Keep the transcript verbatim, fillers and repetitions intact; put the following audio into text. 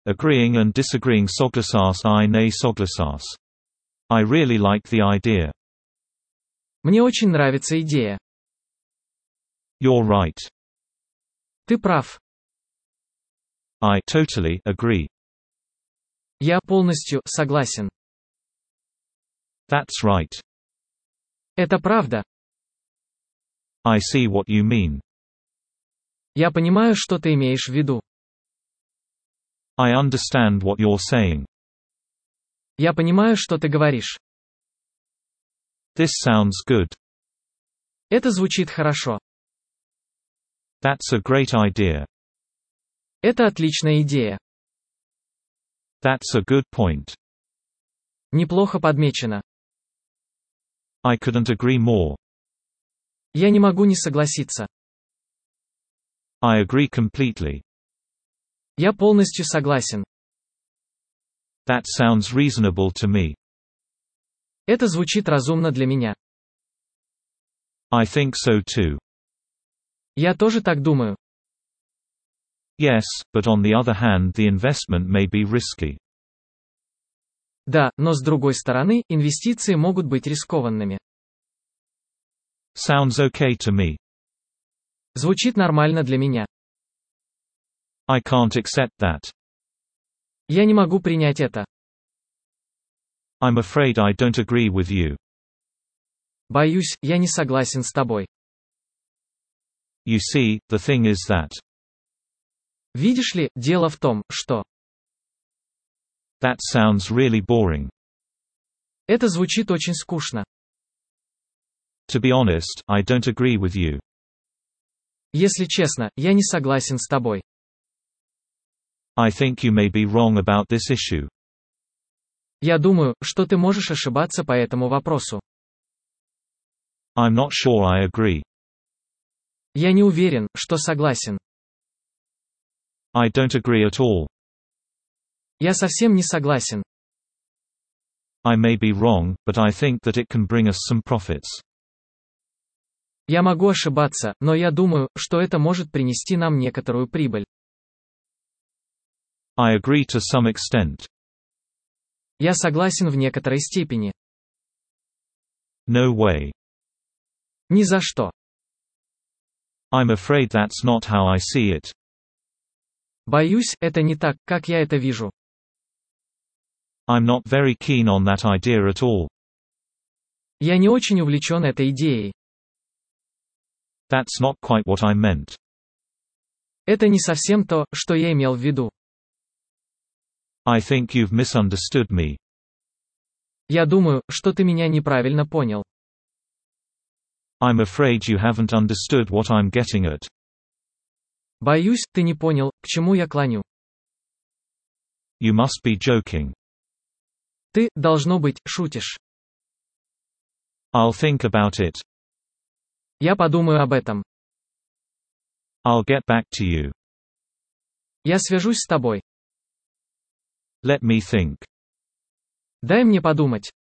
Agreeing and disagreeing soglasas I nay soglasas. I really like the idea. Мне очень нравится идея. You're right. Ты прав. I totally agree. Я полностью согласен. That's right. Это правда. I see what you mean. Я понимаю, что ты имеешь в виду. I understand what you're saying. Я понимаю, что ты говоришь. This sounds good. Это звучит хорошо. That's a great idea. Это отличная идея. That's a good point. Неплохо подмечено. I couldn't agree more. Я не могу не согласиться. I agree completely. Я полностью согласен. That sounds reasonable to me. Это звучит разумно для меня. I think so too. Я тоже так думаю. Yes, but on the other hand the investment may be risky. Да, но с другой стороны, инвестиции могут быть рискованными. Sounds okay to me. Звучит нормально для меня. I can't accept that. Я не могу принять это. I'm afraid I don't agree with you. Боюсь, я не согласен с тобой. You see, the thing is that. Видишь ли, дело в том, что... That sounds really boring. Это звучит очень скучно. To be honest, I don't agree with you. Если честно, я не согласен с тобой. I think you may be wrong about this issue. Я думаю, что ты можешь ошибаться по этому вопросу. I'm not sure I agree. Я не уверен, что согласен. I don't agree at all. Я совсем не согласен. I may be wrong, but I think that it can bring us some profits. Я могу ошибаться, но я думаю, что это может принести нам некоторую прибыль. I agree to some extent. Я согласен в некоторой степени. No way. Ни за что. I'm afraid that's not how I see it. Боюсь, это не так, как я это вижу. I'm not very keen on that idea at all. Я не очень увлечен этой идеей. That's not quite what I meant. Это не совсем то, что я имел в виду. I think you've misunderstood me. Я думаю, что ты меня неправильно понял. I'm afraid you haven't understood what I'm getting at. Боюсь, ты не понял, к чему я клоню. You must be joking. Ты, должно быть, шутишь. I'll think about it. Я подумаю об этом. I'll get back to you. Я свяжусь с тобой. Let me think. Дай мне подумать.